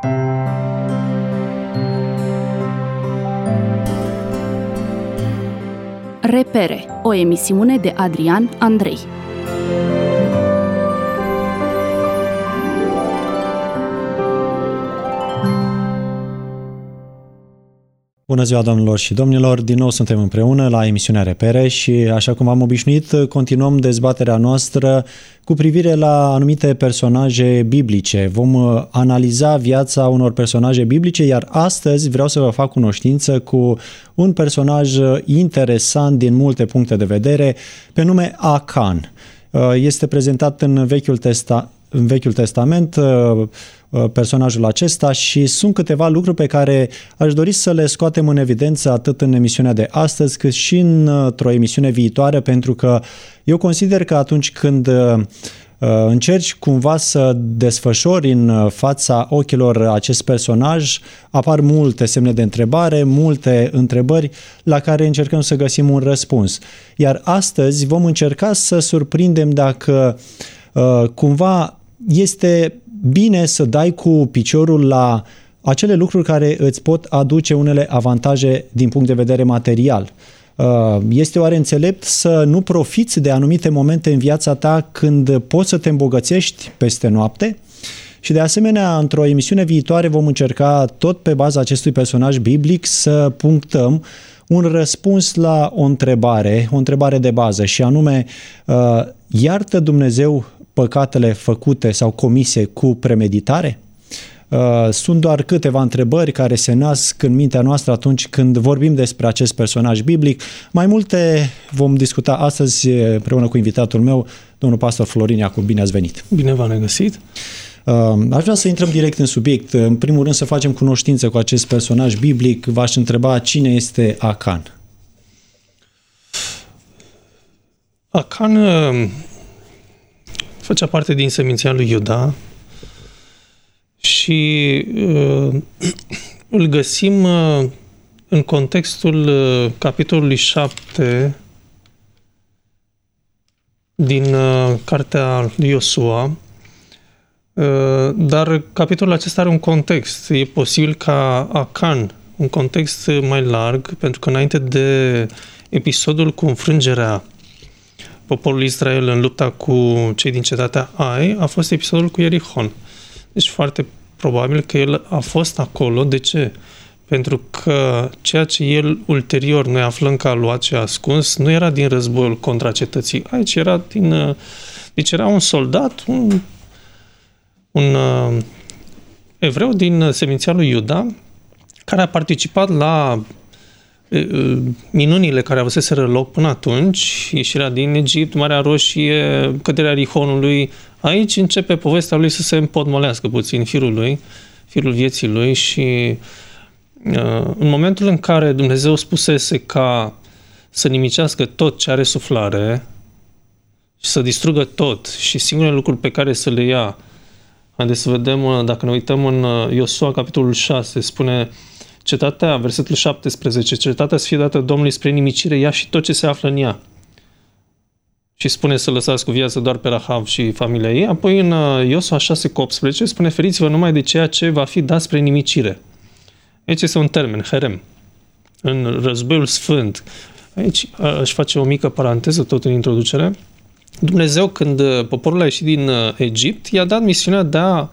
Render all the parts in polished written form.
Repere, o emisiune de Adrian Andrei. Bună ziua, domnilor și domnilor! Din nou suntem împreună la emisiunea Repere și, așa cum am obișnuit, continuăm dezbaterea noastră cu privire la anumite personaje biblice. Vom analiza viața unor personaje biblice, iar astăzi vreau să vă fac cunoștință cu un personaj interesant din multe puncte de vedere, pe nume Acan. Este prezentat în Vechiul Testament personajul acesta și sunt câteva lucruri pe care aș dori să le scoatem în evidență atât în emisiunea de astăzi cât și într-o emisiune viitoare, pentru că eu consider că atunci când încerci cumva să desfășori în fața ochilor acest personaj, apar multe semne de întrebare, multe întrebări la care încercăm să găsim un răspuns. Iar astăzi vom încerca să surprindem dacă cumva este bine să dai cu piciorul la acele lucruri care îți pot aduce unele avantaje din punct de vedere material. Este oare înțelept să nu profiți de anumite momente în viața ta când poți să te îmbogățești peste noapte? Și de asemenea, într-o emisiune viitoare vom încerca, tot pe baza acestui personaj biblic, să punctăm un răspuns la o întrebare de bază, și anume, iartă Dumnezeu păcatele făcute sau comise cu premeditare? Sunt doar câteva întrebări care se nasc în mintea noastră atunci când vorbim despre acest personaj biblic. Mai multe vom discuta astăzi împreună cu invitatul meu, domnul pastor Florin Iacob. Bine ați venit! Bine v-am regăsit! Aș vrea să intrăm direct în subiect. În primul rând să facem cunoștință cu acest personaj biblic. V-aș întreba cine este Acan. Acan făcea parte din seminția lui Iuda și îl găsim în contextul capitolului 7 din cartea lui Iosua, dar capitolul acesta are un context. E posibil ca Acan, un context mai larg, pentru că înainte de episodul cu înfrângerea poporului Israel în lupta cu cei din cetatea Ai, a fost episodul cu Ierihon. Deci foarte probabil că el a fost acolo. De ce? Pentru că ceea ce el ulterior noi aflăm că a luat și a ascuns nu era din războiul contra cetății Ai, ci era deci era un soldat, un evreu din seminția lui Iuda, care a participat la minunile care avuseseră loc până atunci, ieșirea din Egipt, Marea Roșie, căderea Rihonului. Aici începe povestea lui să se împotmolească puțin firul vieții lui și în momentul în care Dumnezeu spusese ca să nimicească tot ce are suflare și să distrugă tot și singurele lucruri pe care să le ia, haideți să vedem, dacă ne uităm în Iosua, capitolul 6, spune cetatea, versetul 17, cetatea să fie dată Domnului spre nimicire, ea și tot ce se află în ea. Și spune să lăsați cu viață doar pe Rahav și familia ei. Apoi în Iosua 6:18 spune feriți-vă numai de ceea ce va fi dat spre nimicire. Aici este un termen, herem. În războiul sfânt. Aici aș face o mică paranteză tot în introducere. Dumnezeu, când poporul a ieșit din Egipt, i-a dat misiunea de a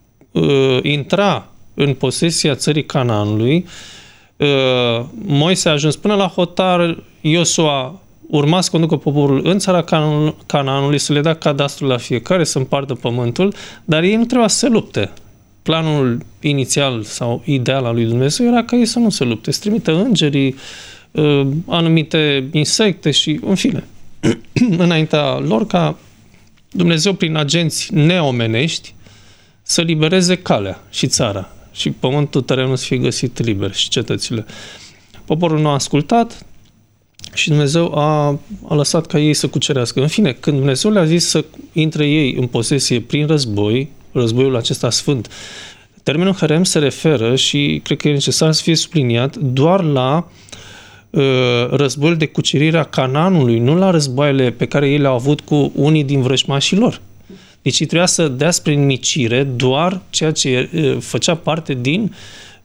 intra în posesia țării Canaanului. Moise a ajuns până la hotar, Iosua urma să conducă poporul în țara Canaanului, să le dea cadastrul la fiecare, să împartă pământul, dar ei nu trebuia să se lupte. Planul inițial sau ideal al lui Dumnezeu era ca ei să nu se lupte, să trimită îngerii, anumite insecte și, în fine, înaintea lor ca Dumnezeu prin agenți neomenești să libereze calea și țara și pământul, terenul să fie găsit liber și cetățile. Poporul nu a ascultat și Dumnezeu a lăsat ca ei să cucerească. În fine, când Dumnezeu le-a zis să intre ei în posesie prin războiul acesta sfânt, termenul herem se referă, și cred că e necesar să fie subliniat, doar la războiul de cucerire a Canaanului, nu la războaiele pe care ei le-au avut cu unii din vrăjmașii lor. Deci ei trebuia să dea spre nimicire doar ceea ce făcea parte din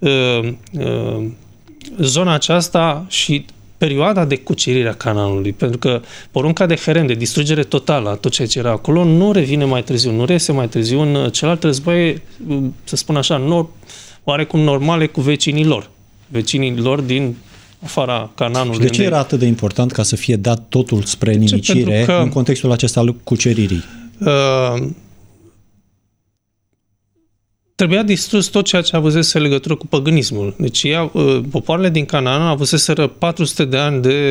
zona aceasta și perioada de cucerire a Canaanului, pentru că porunca de herem, de distrugere totală a tot ceea ce era acolo, nu revine mai târziu, nu reiese mai târziu în celelalte războaie, să spun așa, oarecum normale cu vecinii lor din afara Canaanului. Și de ce era atât de important ca să fie dat totul spre nimicire în contextul acesta al cuceririi? Trebuia distrus tot ceea ce avusese legătură cu păgânismul. Deci popoarele din Canaan avuseseră 400 de ani de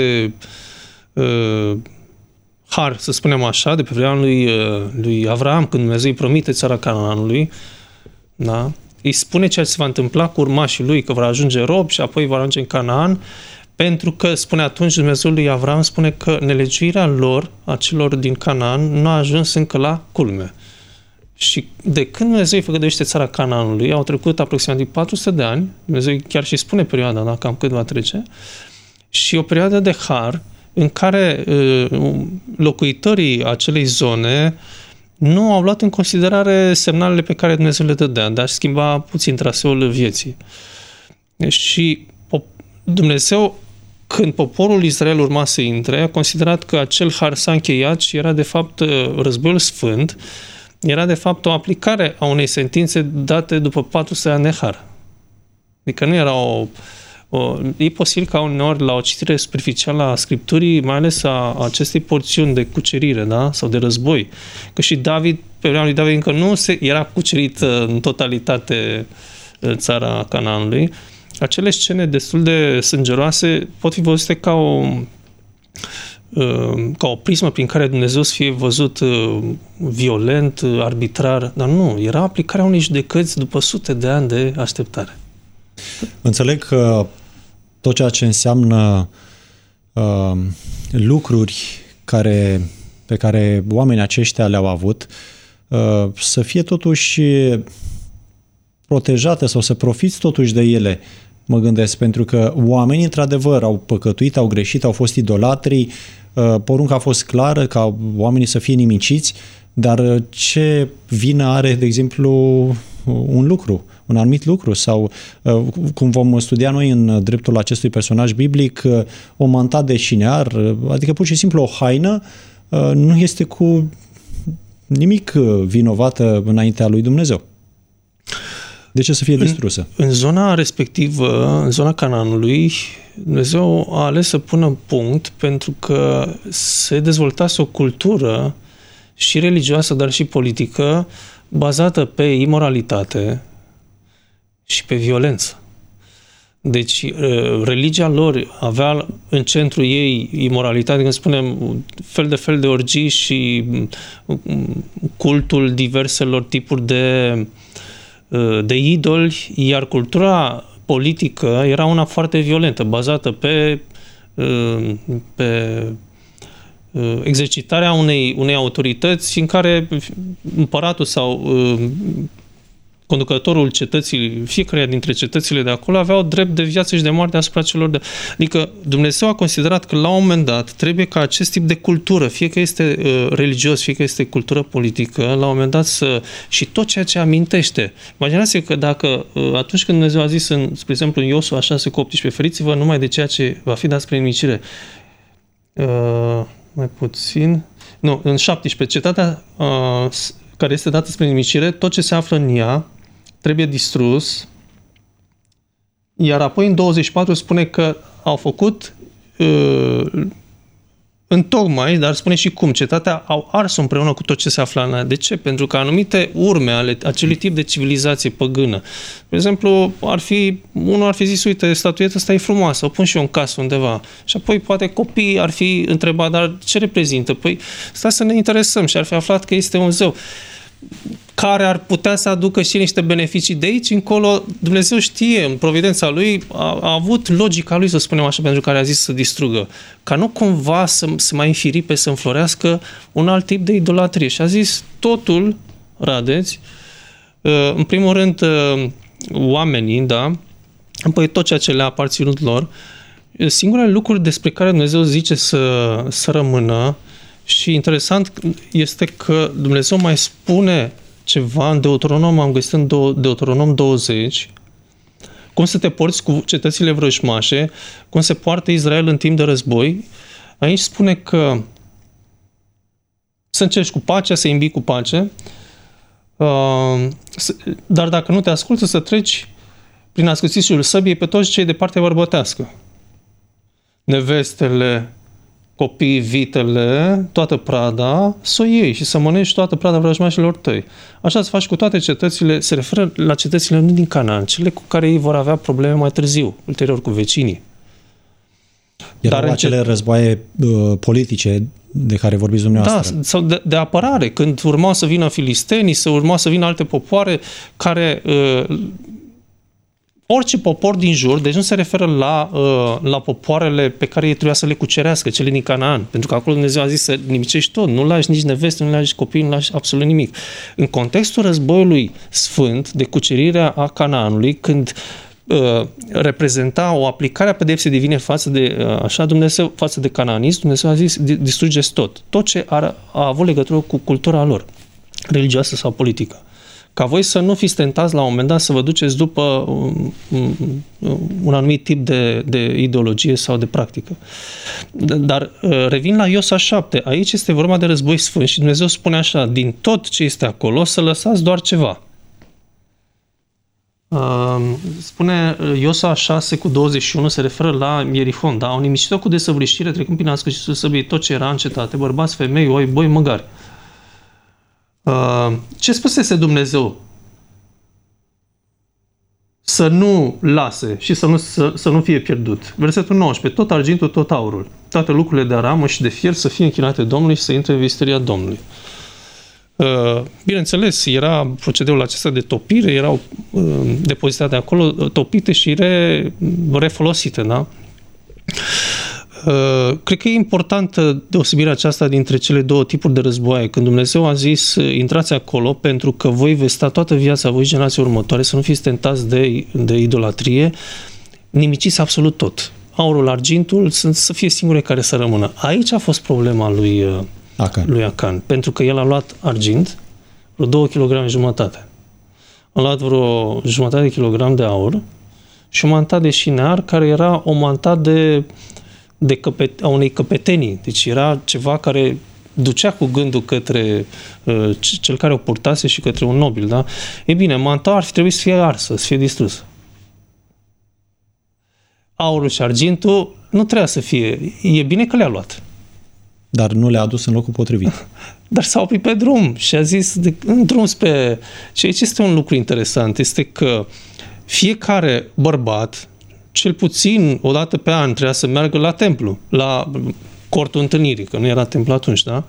har, să spunem așa, de pe vremea lui Avraam, când Dumnezeu îi promite țara Canaanului, da? Îi spune ceea ce se va întâmpla cu urmașii lui, că vor ajunge robi și apoi vor ajunge în Canaan, pentru că, spune atunci Dumnezeul lui Avraam, spune că nelegiuirea lor, a celor din Canaan, nu a ajuns încă la culme. Și de când Dumnezeu îi făgăduiește țara Canaanului, au trecut aproximativ 400 de ani, Dumnezeu chiar și spune perioada, da, cam cât va trece, și o perioadă de har în care locuitorii acelei zone nu au luat în considerare semnalele pe care Dumnezeu le dădea, de a schimba puțin traseul vieții. Și Dumnezeu, când poporul Israel urma să intre, a considerat că acel har s-a încheiat și era de fapt războiul sfânt, era de fapt o aplicare a unei sentințe date după 400 ani de har. Adică nu era e posibil ca uneori la o citire superficială a Scripturii, mai ales a acestei porțiuni de cucerire, da? Sau de război. Că și David, pe vremea lui David, încă nu era cucerit în totalitate țara Canaanului. Acele scene destul de sângeroase pot fi văzute ca o prismă prin care Dumnezeu să fie văzut violent, arbitrar, dar nu, era aplicarea unei judecăți după sute de ani de așteptare. Înțeleg că tot ceea ce înseamnă lucruri pe care oamenii aceștia le-au avut, să fie totuși protejate sau să profiți totuși de ele, mă gândesc, pentru că oamenii într-adevăr au păcătuit, au greșit, au fost idolatri, porunca a fost clară ca oamenii să fie nimiciți, dar ce vină are, de exemplu, un anumit lucru sau, cum vom studia noi în dreptul acestui personaj biblic, o manta de șinear, adică pur și simplu o haină, nu este cu nimic vinovată înaintea lui Dumnezeu. De ce să fie distrusă? În zona respectivă, în zona Canaanului, Dumnezeu a ales să pună punct pentru că se dezvoltase o cultură și religioasă, dar și politică, bazată pe imoralitate și pe violență. Deci, religia lor avea în centru ei imoralitate, când spunem, fel de orgii și cultul diverselor tipuri de idoli, iar cultura politică era una foarte violentă, bazată pe exercitarea unei autorități în care împăratul sau conducătorul cetății, fiecare dintre cetățile de acolo aveau drept de viață și de moarte asupra celor de... Adică Dumnezeu a considerat că la un moment dat trebuie ca acest tip de cultură, fie că este religios, fie că este cultură politică, la un moment dat și tot ceea ce amintește. Imaginați-vă că dacă atunci când Dumnezeu a zis, spre exemplu, în Iosua 6:18, feriți-vă numai de ceea ce va fi dat spre nimicire. Mai puțin... Nu, în 17, cetatea care este dată spre nimicire, tot ce se află în ea trebuie distrus, iar apoi în 24 spune că au făcut întocmai, dar spune și cum, cetatea au ars împreună cu tot ce se află în ea. De ce? Pentru că anumite urme ale acelui tip de civilizație păgână, de exemplu, unul ar fi zis, uite, statueta asta e frumoasă, o pun și eu în casă undeva. Și apoi poate copiii ar fi întrebat, dar ce reprezintă? Păi stai să ne interesăm, și ar fi aflat că este un zeu care ar putea să aducă și niște beneficii de aici încolo. Dumnezeu știe, în providența lui, a avut logica lui, să spunem așa, pentru care a zis să distrugă. Ca nu cumva să mai înfiripe, să înflorească un alt tip de idolatrie. Și a zis, totul, radeți, în primul rând, oamenii, da, apoi tot ceea ce le-a aparținut lor, singurele lucruri despre care Dumnezeu zice să rămână Și interesant este că Dumnezeu mai spune ceva în Deuteronom, am găsit în Deuteronom 20, cum să te porți cu cetățile vrăjmașe, cum se poartă Israel în timp de război. Aici spune că să încerci cu pacea, să îmbii cu pace, dar dacă nu te ascultă, să treci prin ascuțișul săbiei pe toți cei de partea bărbătească. Nevestele, copiii, vitele, toată prada, să o iei și să mănânci toată prada vrăjmașilor tăi. Așa să faci cu toate cetățile, se referă la cetățile nu din Canaan, cele cu care ei vor avea probleme mai târziu, ulterior cu vecinii. Erau acele războaie politice de care vorbiți dumneavoastră. Da, sau de apărare, când urmau să vină filistenii, urmau să vină alte popoare care... orice popor din jur, deci nu se referă la popoarele pe care ei trebuia să le cucerească, cele din Canaan. Pentru că acolo Dumnezeu a zis să nimicești tot, nu lași nici neveste, nu lași copii, nu lași absolut nimic. În contextul războiului sfânt de cucerirea a Canaanului, când reprezenta o aplicare a pedepsei divine față de canaaniști, Dumnezeu a zis, distrugeți tot. Tot ce a avut legătură cu cultura lor, religioasă sau politică. Ca voi să nu fiți tentați la un moment dat să vă duceți după un anumit tip de ideologie sau de practică. Dar revin la Iosua 7. Aici este vorba de război sfânt și Dumnezeu spune așa, din tot ce este acolo, să lăsați doar ceva. Spune Iosua 6:21, se referă la Ierihon, da? Au nimicit-o cu desăvârșire, trecând prin ascuțișul săbii tot ce era în cetate, bărbați, femei, oi, boi, măgari. Ce spusese Dumnezeu? Să nu lase și să nu fie pierdut. Versetul 19. Tot argintul, tot aurul, toate lucrurile de aramă și de fier să fie închinate Domnului și să intre în vestirea Domnului. Bineînțeles, era procedeul acesta de topire, erau depozitate acolo, topite și refolosite, da? Cred că e importantă deosebirea aceasta dintre cele două tipuri de războaie. Când Dumnezeu a zis, intrați acolo pentru că voi veți sta toată viața, voi generații următoare, să nu fiți tentați de idolatrie, nimiciți absolut tot. Aurul, argintul, să fie singure care să rămână. Aici a fost problema lui Acan, pentru că el a luat argint, vreo 2,5 kg. A luat vreo jumătate de kilogram de aur și o mantat de șinear, care era o mantat a unei căpetenii. Deci era ceva care ducea cu gândul către cel care o purtase și către un nobil, da? E bine, mantaua ar fi trebuit să fie arsă, să fie distrusă. Aurul și argintul nu trebuia să fie. E bine că le-a luat. Dar nu le-a adus în locul potrivit. Dar s-a oprit pe drum și a zis, în drum spre... Și aici este un lucru interesant, este că fiecare bărbat, cel puțin o dată pe an, trebuia să meargă la templu, la cortul întâlnirii, că nu era templu atunci, da?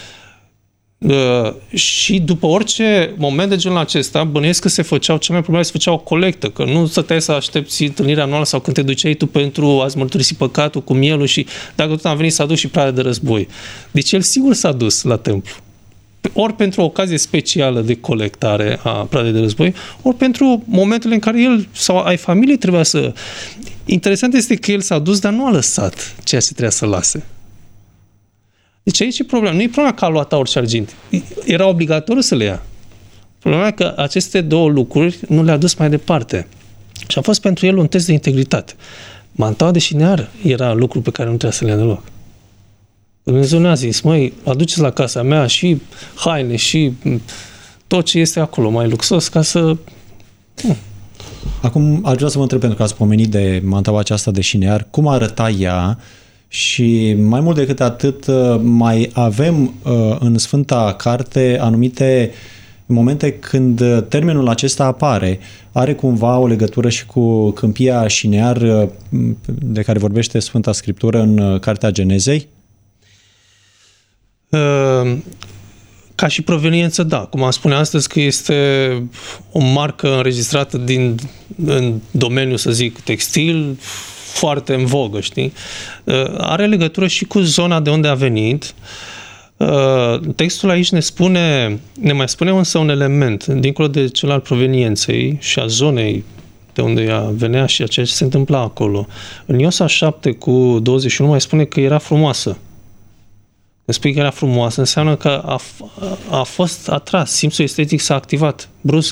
Și după orice moment de genul acesta, bănuiesc că cel mai probabil se făcea o colectă, că nu stăteai să aștepți întâlnirea anuală sau când te duceai tu pentru a-ți mărturisi păcatul cu mielul și dacă tot am venit s-a dus și prada de război. Deci el sigur s-a dus la templu. Ori pentru o ocazie specială de colectare a pradei de război, ori pentru momentele în care el sau ai familiei trebuia să... Interesant este că el s-a dus, dar nu a lăsat ceea ce trebuia să lase. Deci aici e problema. Nu e problema că a luat aur și argint. Era obligatoriu să le ia. Problema e că aceste două lucruri nu le-a dus mai departe. Și a fost pentru el un test de integritate. Mantaua de șinear era lucru pe care nu trebuia să le ia deloc. Dumnezeu ne-a zis, măi, aduceți la casa mea și haine și tot ce este acolo mai luxos ca să... Acum aș vrea să vă întreb, pentru că ați pomenit de mantaua aceasta de șinear, cum arăta ea și mai mult decât atât mai avem în Sfânta Carte anumite momente când termenul acesta apare. Are cumva o legătură și cu câmpia șinear de care vorbește Sfânta Scriptură în Cartea Genezei? Ca și proveniență, da. Cum am spune astăzi că este o marcă înregistrată în domeniul, să zic, textil, foarte în vogă, știi? Are legătură și cu zona de unde a venit. Textul aici ne mai spune însă un element, dincolo de cel al provenienței și a zonei de unde ea venea și a ceea ce se întâmpla acolo. În Iosua 7:21 mai spune că era frumoasă. spui că era frumoasă, înseamnă că a fost atras, simțul estetic s-a activat brusc.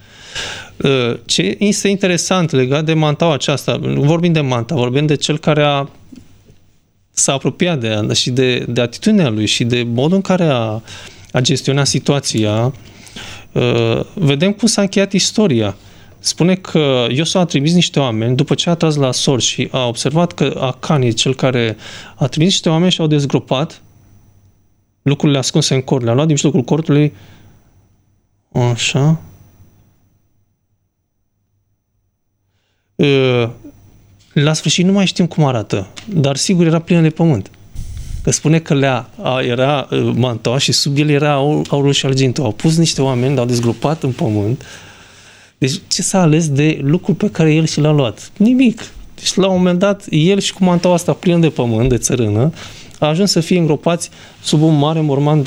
Ce este interesant legat de mantaua aceasta, nu vorbim de manta, vorbim de cel care s-a apropiat de ea și de atitudinea lui și de modul în care a gestionat situația. Vedem cum s-a încheiat istoria. Spune că Iosua a trimis niște oameni, după ce a tras la sorți și a observat că Acan e cel care a trimis niște oameni și au dezgropat lucrurile ascunse în cort. Le-a luat din mijlocul cortului, așa. La sfârșit nu mai știm cum arată, dar sigur era plină de pământ. Că spune că era mantaua și sub el era aurul și argintul. Au pus niște oameni, l-au dezgropat în pământ. Deci ce s-a ales de lucruri pe care el și l-a luat? Nimic. Deci la un moment dat, el și cu mantaua asta plină de pământ, de țărână, a ajuns să fie îngropați sub un mare morman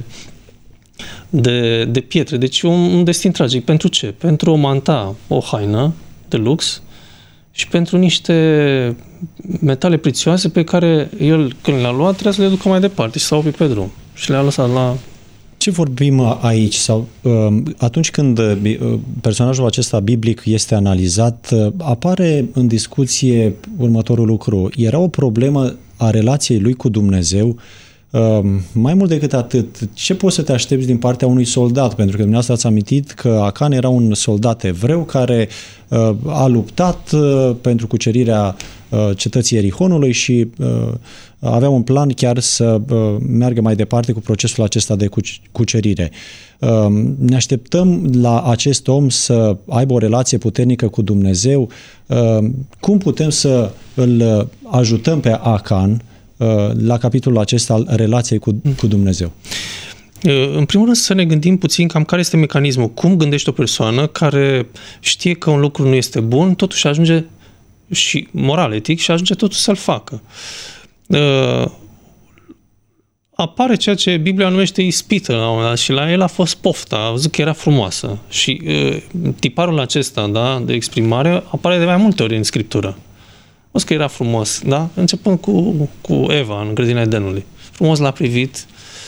de pietre. Deci un destin tragic. Pentru ce? Pentru o manta, o haină de lux și pentru niște metale prețioase pe care el, când le-a luat, trebuia să le ducă mai departe și s-a oprit pe drum. Și le-a lăsat la... Ce vorbim aici? Sau atunci când personajul acesta biblic este analizat, apare în discuție următorul lucru. Era o problemă a relației lui cu Dumnezeu. Mai mult decât atât, ce poți să te aștepți din partea unui soldat? Pentru că dumneavoastră ați amintit că Acan era un soldat evreu care a luptat pentru cucerirea cetății Ierihonului și avea un plan chiar să meargă mai departe cu procesul acesta de cucerire. Ne așteptăm la acest om să aibă o relație puternică cu Dumnezeu. Cum putem să îl ajutăm pe Acan la capitolul acesta al relației cu Dumnezeu? În primul rând să ne gândim puțin cam care este mecanismul. Cum gândește o persoană care știe că un lucru nu este bun, totuși ajunge și moral, etic, și ajunge totuși să-l facă. Apare ceea ce Biblia numește ispită la un moment dat și la el a fost pofta, a văzut că era frumoasă. Și tiparul acesta, da, de exprimare apare de mai multe ori în Scriptură. Văzut că era frumos, da? Începând cu Eva în grădina Edenului. Frumos l-a privit.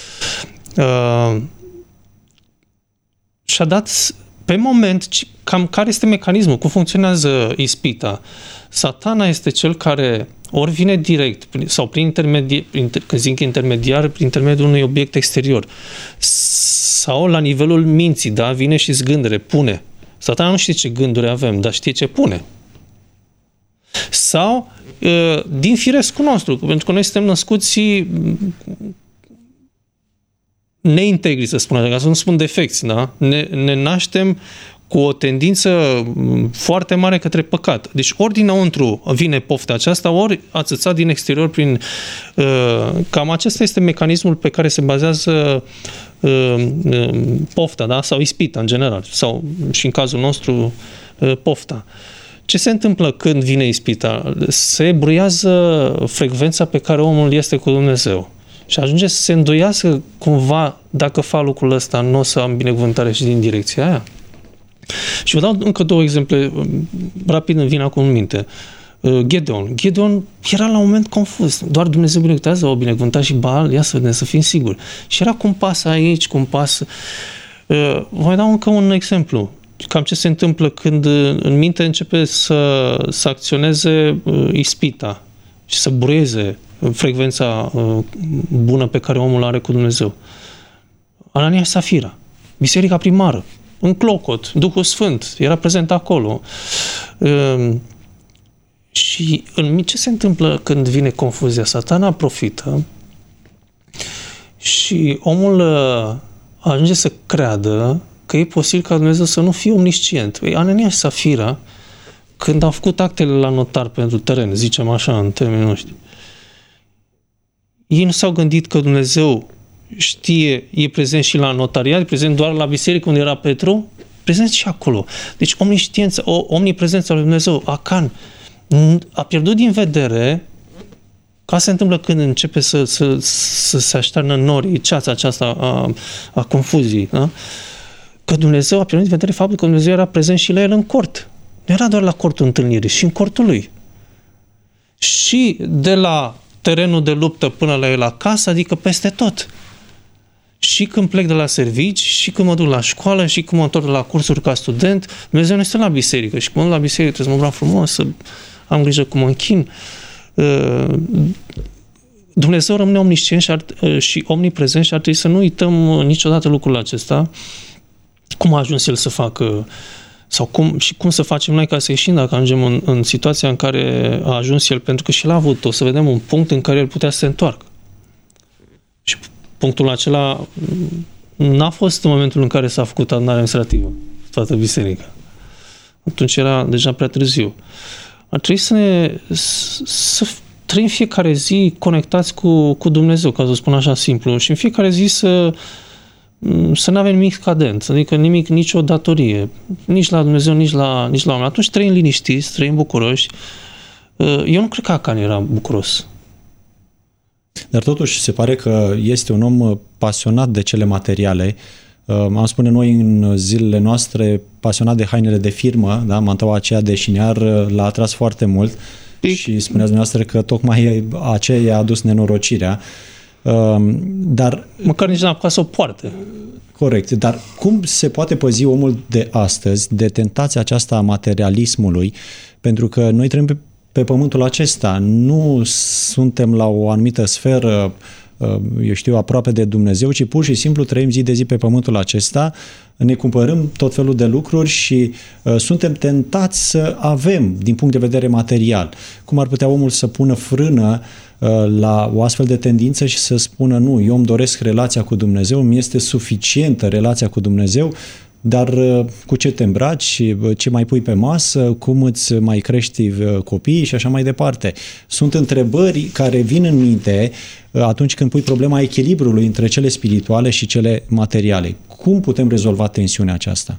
Și-a dat pe moment cam care este mecanismul, cum funcționează ispita. Satana este cel care ori vine direct sau prin intermediar, prin intermediul unui obiect exterior sau la nivelul minții, da? Vine și zgândere, pune. Satana nu știe ce gânduri avem, dar știe ce pune. Sau din firescul nostru, pentru că noi suntem născuți neintegri, să spun așa, ca să nu spun defecți, da? Ne naștem cu o tendință foarte mare către păcat. Deci ori dinăuntru vine pofta aceasta, ori ațățat din exterior prin... Cam acesta este mecanismul pe care se bazează pofta, da? Sau ispita în general, sau și în cazul nostru pofta. Ce se întâmplă când vine ispita? Se bruiază frecvența pe care omul este cu Dumnezeu. Și ajunge să se îndoiască cumva, dacă fac lucrul ăsta, nu o să am binecuvântare și din direcția aia. Și vă dau încă două exemple, rapid îmi vin acum în minte. Gedeon era la un moment confuz. Doar Dumnezeu binecuvântează, o binecuvântat și Baal, ia să vedem, să fim siguri. Și era cum pasă aici, cum pasă... Vă mai dau încă un exemplu. Cam ce se întâmplă când în minte începe să acționeze ispita și să bruieze frecvența bună pe care omul are cu Dumnezeu. Anania și Safira, biserica primară, în clocot, Duhul Sfânt era prezent acolo. Și ce se întâmplă când vine confuzia? Satana profită și omul ajunge să creadă că e posibil ca Dumnezeu să nu fie omniscient. Anania și Safira, când au făcut actele la notar pentru teren, zicem așa, în termenii noștri, ei nu s-au gândit că Dumnezeu știe, e prezent și la notariat, e prezent doar la biserică unde era Petru, prezent și acolo. Deci omnisciența, omniprezența lui Dumnezeu, Acan, a pierdut din vedere, ca se întâmplă când începe să se aștearnă norii, ceața aceasta a confuziei, da? Că Dumnezeu a pierdut din vedere faptul că Dumnezeu era prezent și la el în cort. Nu era doar la cortul întâlnirii, și în cortul lui. Și de la terenul de luptă până la el acasă, adică peste tot. Și când plec de la servici, și când mă duc la școală, și când mă întorc la cursuri ca student, Dumnezeu nu este la biserică. Și când mă duc la biserică trebuie să mă vreau frumos, să am grijă cum mă închin. Dumnezeu rămâne omniscient și omniprezent și ar trebui să nu uităm niciodată lucrul acesta. Cum a ajuns El să facă, sau cum să facem noi ca să ieșim dacă ajungem în situația în care a ajuns El, pentru că și El a avut-o, să vedem un punct în care El putea să se întoarcă. Și punctul acela n-a fost în momentul în care s-a făcut adunarea administrativă, toată biserica. Atunci era deja prea târziu. Ar trebui să trăim fiecare zi conectați cu Dumnezeu, ca să spun așa simplu, și în fiecare zi să nu avem nimic scadent, adică nicio datorie, nici la Dumnezeu, nici la oameni. Atunci trăim liniștiți, trăim bucuroși. Eu nu cred că Acan era bucuros. Dar totuși se pare că este un om pasionat de cele materiale. Am spune noi în zilele noastre, pasionat de hainele de firmă, da? Mantaua aceea de șiniar l-a atras foarte mult și spuneați dumneavoastră că tocmai aceea i-a adus nenorocirea. Dar măcar nici n-a apucat să o poarte. Corect, dar cum se poate păzi omul de astăzi de tentația aceasta a materialismului? Pentru că noi trăim pe pământul acesta, nu suntem la o anumită sferă, eu știu, aproape de Dumnezeu, ci pur și simplu trăim zi de zi pe pământul acesta, ne cumpărăm tot felul de lucruri și suntem tentați să avem din punct de vedere material. Cum ar putea omul să pună frână la o astfel de tendință și să spună nu, eu îmi doresc relația cu Dumnezeu, mi este suficientă relația cu Dumnezeu, dar cu ce te îmbraci, ce mai pui pe masă, cum îți mai crești copiii și așa mai departe. Sunt întrebări care vin în minte atunci când pui problema echilibrului între cele spirituale și cele materiale. Cum putem rezolva tensiunea aceasta?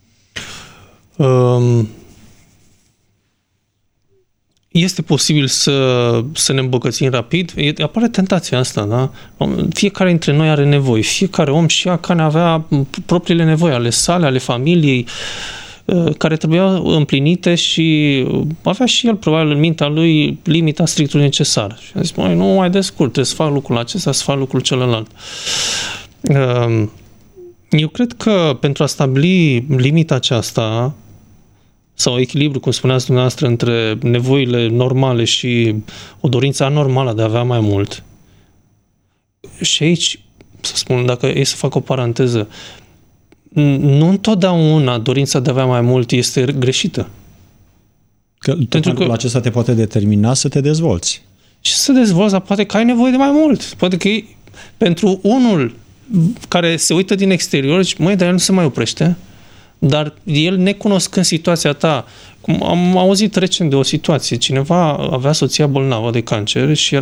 Este posibil să ne îmbogățim rapid. Apare tentația asta, da? Fiecare dintre noi are nevoi. Fiecare om și Acan avea propriile nevoi ale sale, ale familiei, care trebuiau împlinite și avea și el, probabil, în mintea lui, limita strictului necesar. Și a zis, nu mai descurc, trebuie să fac lucrul acesta, să fac lucrul celălalt. Eu cred că pentru a stabili limita aceasta, sau echilibru, cum spuneați dumneavoastră, între nevoile normale și o dorință anormală de a avea mai mult. Și aici, să spun, dacă e să fac o paranteză, nu întotdeauna dorința de a avea mai mult este greșită. Pentru că acesta te poate determina să te dezvolți. Și să te dezvolți, dar poate că ai nevoie de mai mult. Poate că pentru unul care se uită din exterior, zice, dar el nu se mai oprește. Dar el, necunoscând situația ta, cum am auzit recent de o situație, cineva avea soția bolnavă de cancer și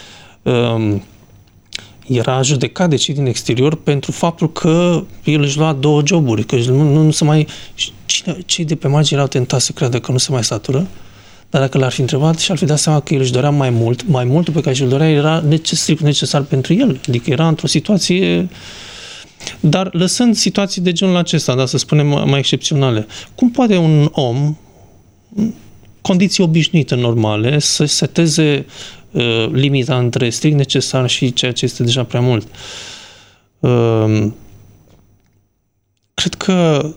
era judecat de cei din exterior pentru faptul că el își lua 2 joburi, că nu se mai... Cei de pe margine erau tentați să creadă că nu se mai satură, dar dacă l-ar fi întrebat și ar fi dat seama că el își dorea mai multul pe care și-l dorea era strict necesar pentru el, adică era într-o situație... Dar lăsând situații de genul acesta, da, să spunem mai excepționale, cum poate un om, condiții obișnuite, normale, să seteze limita între strict necesar și ceea ce este deja prea mult? Cred că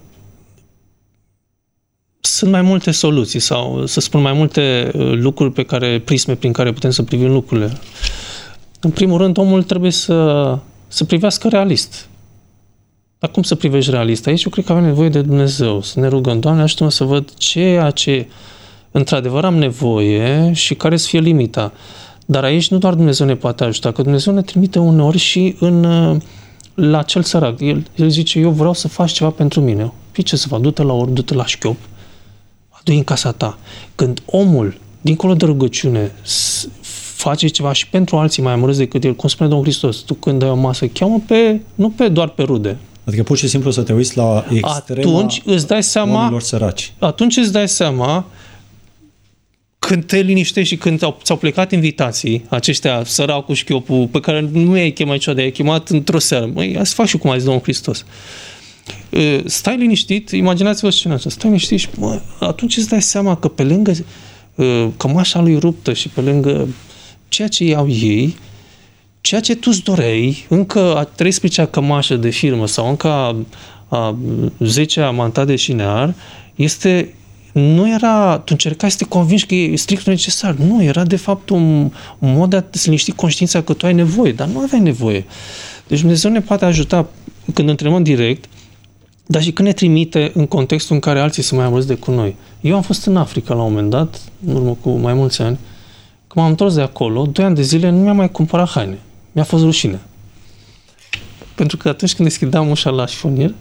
sunt mai multe soluții sau, să spun, mai multe lucruri prisme prin care putem să privim lucrurile. În primul rând, omul trebuie să privească realist. Dar cum să privești realist? Aici eu cred că avem nevoie de Dumnezeu. Să ne rugăm, Doamne, ajută-mă să văd ceea ce într-adevăr am nevoie și care să fie limita. Dar aici nu doar Dumnezeu ne poate ajuta, că Dumnezeu ne trimite uneori și la cel sărac. El zice, eu vreau să faci ceva pentru mine. Păi ce să fac? Du-te la ori, du-te la șchiop, adu-i în casa ta. Când omul, dincolo de rugăciune, face ceva și pentru alții mai amărâți decât el, cum spune Domnul Hristos, tu când ai o masă, cheamă nu doar pe rude. Adică pur și simplu să te uiți la extrema oamenilor săraci. Atunci îți dai seama, când te liniștești și când ți-au plecat invitații, aceștia, săracul și chiopul, pe care nu i-ai chemat niciodată, i-ai chemat într-o seară. Măi, hai să fac și cum a zis Domnul Hristos. Stai liniștit, imaginați-vă scena asta, stai liniștit și atunci îți dai seama că pe lângă cămașa lui ruptă și pe lângă ceea ce iau ei, ceea ce tu îți doreai, încă a 13-a cămașă de firmă sau încă a 10-a mantat de șinear, nu era, tu încercai să te convingi că e strict necesar. Nu, era de fapt un mod de a să liniști conștiința că tu ai nevoie, dar nu aveai nevoie. Deci Dumnezeu ne poate ajuta când întrebăm direct, dar și când ne trimite în contextul în care alții sunt mai amărâți decât noi. Eu am fost în Africa la un moment dat, în urmă cu mai mulți ani, când m-am întors de acolo, 2 ani de zile nu mi-am mai cumpărat haine. Mi-a fost rușine. Pentru că atunci când deschideam ușa la șifonier,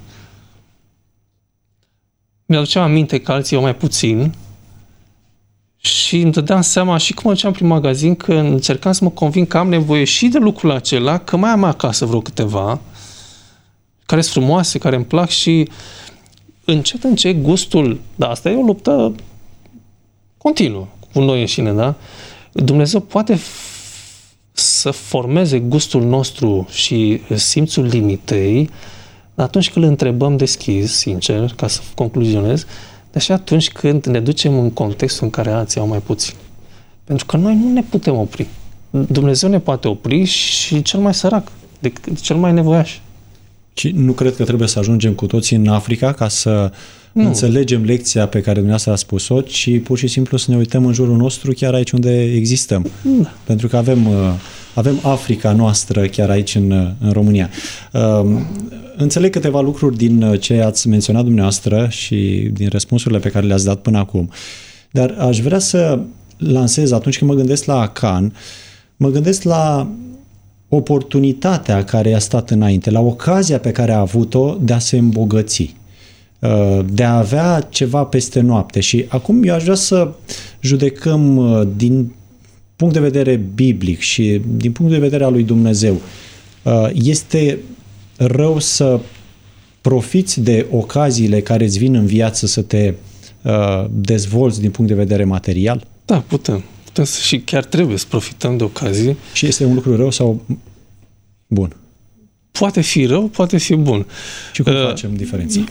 mi-aduceam aminte că alții au mai puțin și îmi dădeam seama și cum mă duceam prin magazin că încercam să mă convin că am nevoie și de lucrul acela, că mai am acasă vreo câteva care sunt frumoase, care îmi plac și încet gustul, da, asta e o luptă continuă cu noi înșine, da? Dumnezeu poate să formeze gustul nostru și simțul limitei atunci când îl întrebăm deschis, sincer, ca să concluzionez, dar și atunci când ne ducem în contextul în care alții au mai puțin. Pentru că noi nu ne putem opri. Dumnezeu ne poate opri și cel mai sărac, cel mai nevoiaș. Și nu cred că trebuie să ajungem cu toții în Africa ca să înțelegem lecția pe care dumneavoastră a spus-o, ci pur și simplu să ne uităm în jurul nostru chiar aici unde existăm. Da. Pentru că avem Africa noastră chiar aici în România. Înțeleg câteva lucruri din ce ați menționat dumneavoastră și din răspunsurile pe care le-ați dat până acum, dar aș vrea să lansez, atunci când mă gândesc la Acan, mă gândesc la oportunitatea care i-a stat înainte, la ocazia pe care a avut-o de a se îmbogăți, de a avea ceva peste noapte. Și acum eu aș vrea să judecăm din punct de vedere biblic și din punct de vedere al lui Dumnezeu. Este rău să profiți de ocaziile care îți vin în viață să te dezvolți din punct de vedere material? Da, putem și chiar trebuie să profităm de ocazii. Și este un lucru rău sau bun? Poate fi rău, poate fi bun. Și cum facem diferenții?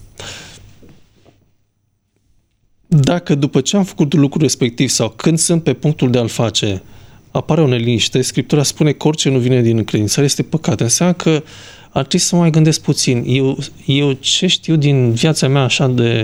Dacă după ce am făcut lucrul respectiv sau când sunt pe punctul de a-l face, apare o neliniște, Scriptura spune că orice nu vine din încredințare este păcat. Înseamnă că ar trebui să mă mai gândesc puțin. Eu ce știu din viața mea așa de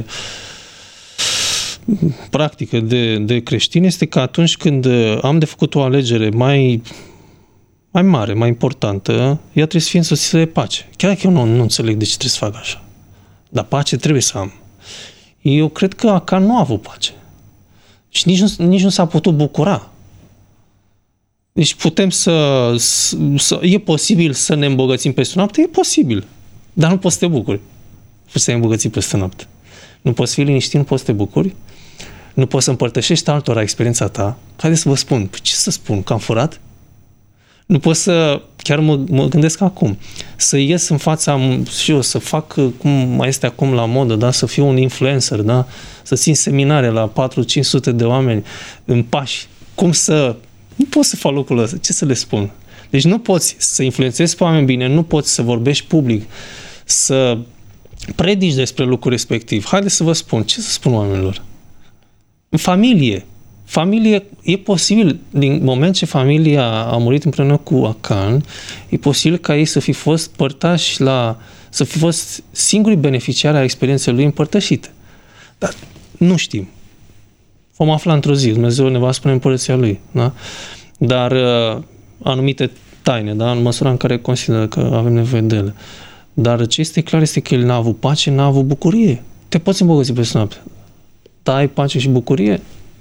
practică de creștin este că atunci când am de făcut o alegere mai mare, mai importantă, ea trebuie să fie însoțită de pace. Chiar dacă eu nu înțeleg de ce trebuie să fac așa. Dar pace trebuie să am. Eu cred că Acan nu a avut pace. Și nici nu s-a putut bucura. Deci putem e posibil să ne îmbogățim peste noapte? E posibil. Dar nu poți să te bucuri. Să te îmbogăți peste noapte. Nu poți fi liniștit, nu poți să te bucuri. Nu poți să împărtășești altora experiența ta. Haideți să vă spun. Păi ce să spun? Că am furat? Nu pot să, chiar mă gândesc acum, să ies în fața și eu, să fac cum mai este acum la modă, da? Să fiu un influencer, da? Să țin seminare la 400-500 de oameni în pași. Nu pot să fac lucrul ăsta. Ce să le spun? Deci nu poți să influențezi pe oameni bine, nu poți să vorbești public, să predici despre lucrul respectiv. Haideți să vă spun. Ce să spun oamenilor? În familie, e posibil, din moment ce familia a murit împreună cu Acan, e posibil ca ei să fi fost părtași să fi fost singurii beneficiari a experienței lui împărtășite. Dar nu știm. Vom afla într-o zi. Dumnezeu ne va spune împărăția lui. Da? Dar anumite taine, da? În măsura în care consideră că avem nevoie de ele. Dar ce este clar este că el n-a avut pace, n-a avut bucurie. Te poți îmbogăți peste noapte. Dar ai pace și bucurie?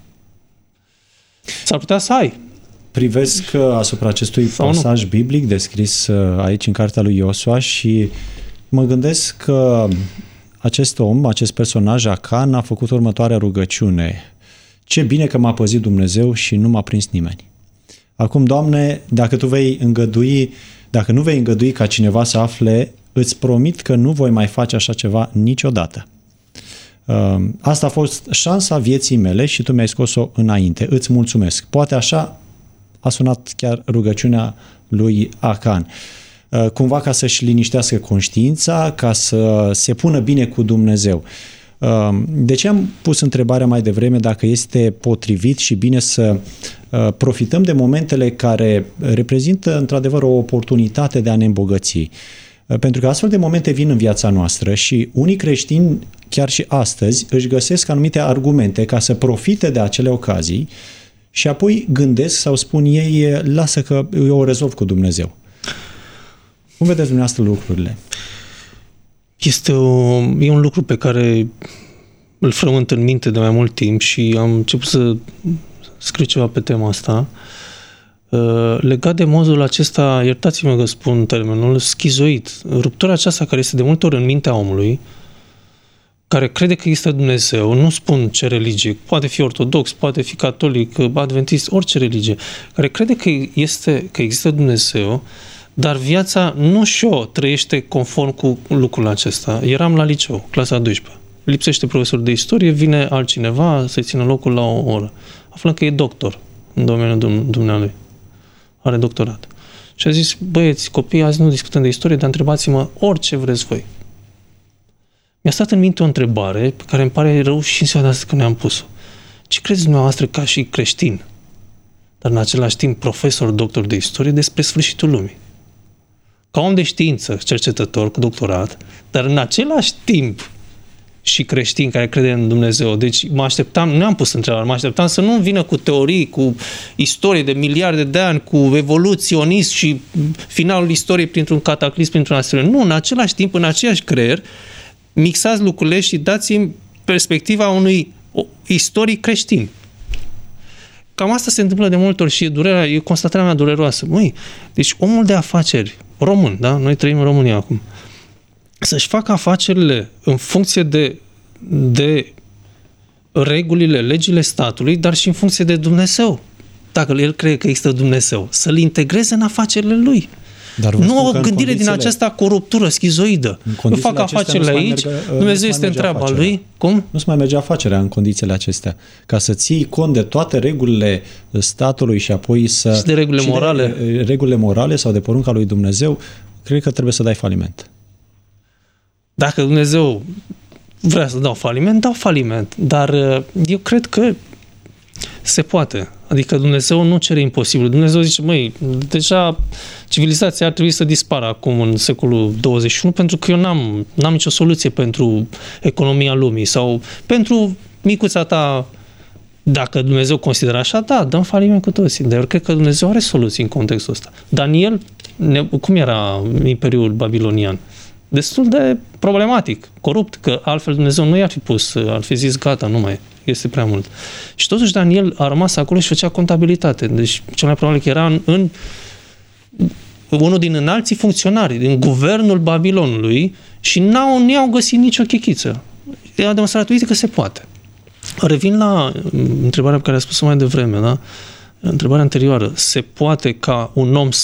S-ar putea să ai. Privesc asupra acestui pasaj biblic descris aici în cartea lui Iosua și mă gândesc că acest om, acest personaj, Acan, a făcut următoarea rugăciune. Ce bine că m-a păzit Dumnezeu și nu m-a prins nimeni. Acum, Doamne, dacă nu vei îngădui ca cineva să afle, îți promit că nu voi mai face așa ceva niciodată. Asta a fost șansa vieții mele și tu mi-ai scos-o înainte. Îți mulțumesc. Poate așa a sunat chiar rugăciunea lui Acan. Cumva ca să-și liniștească conștiința, ca să se pună bine cu Dumnezeu. De ce am pus întrebarea mai devreme dacă este potrivit și bine să profităm de momentele care reprezintă într-adevăr o oportunitate de a ne îmbogăți. Pentru că astfel de momente vin în viața noastră și unii creștini, chiar și astăzi, își găsesc anumite argumente ca să profite de acele ocazii și apoi gândesc sau spun ei, lasă că eu o rezolv cu Dumnezeu. Cum vedeți dumneavoastră lucrurile? E un lucru pe care îl frământ în minte de mai mult timp și am început să scriu ceva pe tema asta. Legat de modul acesta, iertați-mă că spun termenul, schizoid. Ruptura aceasta care este de multe ori în mintea omului, care crede că există Dumnezeu, nu spun ce religie, poate fi ortodox, poate fi catolic, adventist, orice religie, care crede că există Dumnezeu, dar viața nu și-o trăiește conform cu lucrul acesta. Eram la liceu, clasa 12. Lipsește profesor de istorie, vine altcineva să-i țină locul la o oră. Aflăm că e doctor în domeniul dumnealui. Are doctorat. Și a zis, băieți, copii, azi nu discutăm de istorie, dar întrebați-mă orice vreți voi. Mi-a stat în minte o întrebare pe care îmi pare rău și în ziua de astăzi că ne-am pus-o. Ce credeți dumneavoastră ca și creștin, dar în același timp profesor, doctor de istorie, despre sfârșitul lumii? Ca om de știință, cercetător cu doctorat, dar în același timp și creștin care crede în Dumnezeu. Deci nu am pus întrebare, mă așteptam să nu vină cu teorii, cu istorie de miliarde de ani, cu evoluționism și finalul istoriei printr-un cataclism, printr-un asteroid. Nu, în același timp, în aceeași creier, mixați lucrurile și dați-mi perspectiva unui istoric creștin. Cam asta se întâmplă de multe ori și e constatarea mea dureroasă. Deci omul de afaceri, român, da? Noi trăim în România acum, să-și facă afacerile în funcție de regulile, legile statului, dar și în funcție de Dumnezeu. Dacă el crede că există Dumnezeu, să-l integreze în afacerile lui. Nu o gândire din aceasta cu ruptură schizoidă. Nu fac afacerile aici, Dumnezeu este în treaba lui. Cum? Nu se mai merge afacerea în condițiile acestea. Ca să ții cont de toate regulile statului și apoi să... Și de regulile morale. De regulile morale sau de porunca lui Dumnezeu, cred că trebuie să dai faliment. Dacă Dumnezeu vrea să dau faliment, dar eu cred că se poate. Adică Dumnezeu nu cere imposibil. Dumnezeu zice, deja civilizația ar trebui să dispară acum în secolul 21 pentru că eu n-am nicio soluție pentru economia lumii sau pentru micuța ta. Dacă Dumnezeu consideră așa, da, dăm faliment cu toții. Dar eu cred că Dumnezeu are soluții în contextul ăsta. Daniel, cum era Imperiul Babilonian? Destul de problematic, corupt, că altfel Dumnezeu nu i-ar fi pus, ar fi zis gata, nu mai este prea mult. Și totuși Daniel a rămas acolo și făcea contabilitate. Deci cel mai probabil că era în unul din înalții funcționari din guvernul Babilonului și n-au găsit nicio chechiță. A demonstrat, uite că se poate. Revin la întrebarea pe care a spus-o mai devreme, da? Întrebarea anterioară. Se poate ca un om